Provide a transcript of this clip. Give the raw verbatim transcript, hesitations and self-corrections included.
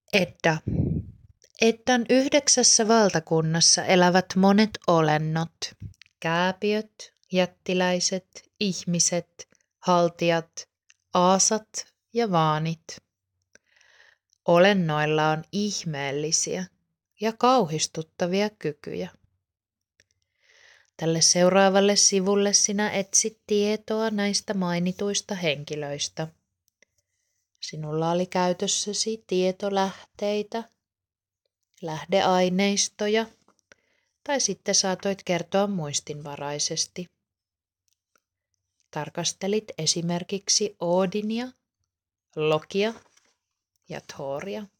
Edda. Eddan yhdeksässä valtakunnassa elävät monet olennot. Kääpiöt, jättiläiset, ihmiset, haltijat, aasat ja vaanit. Olennoilla on ihmeellisiä ja kauhistuttavia kykyjä. Tälle seuraavalle sivulle sinä etsit tietoa näistä mainituista henkilöistä. Sinulla oli käytössäsi tietolähteitä, lähdeaineistoja tai sitten saatoit kertoa muistinvaraisesti. Tarkastelit esimerkiksi Odinia, Lokia ja Thoria.